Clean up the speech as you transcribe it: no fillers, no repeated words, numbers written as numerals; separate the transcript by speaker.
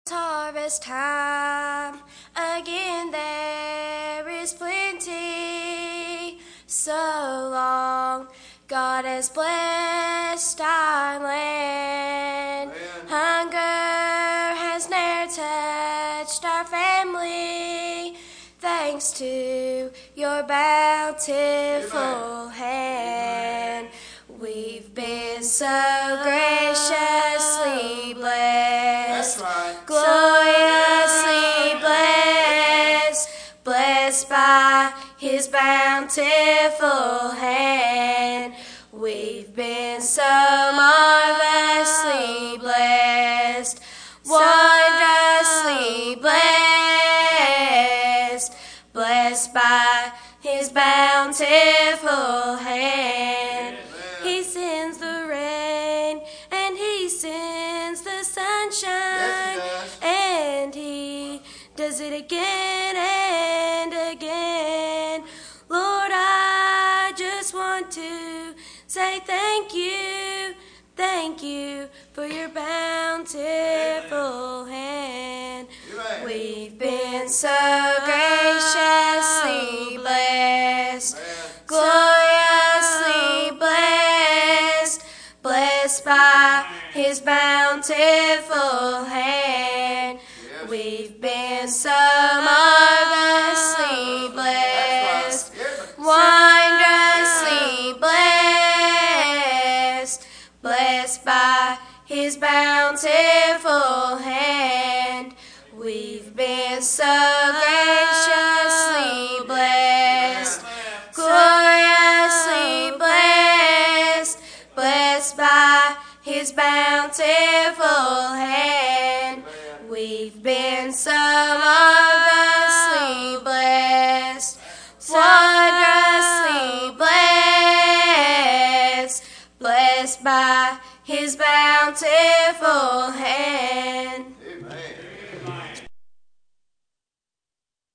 Speaker 1: Harvest time, again there is plenty. So long God has blessed our land. Hunger has ne'er touched our family, thanks to your bountiful hand. We've been so graciously blessed, gloriously blessed, blessed by His bountiful hand. We've been so marvelously blessed, wondrously blessed, blessed by His bountiful hand. He sends the rain and He sends the sunshine, and He does it again and again. Lord, I just want to say thank you for your bountiful hand. We've been so graciously blessed, gloriously blessed, blessed by His bountiful hand. We've been so marvelously blessed, wondrously blessed, blessed by His bountiful hand. We've been so graciously blessed, gloriously blessed, blessed by His bountiful hand. We've been so marvelously blessed, wondrously blessed, blessed by His bountiful hand.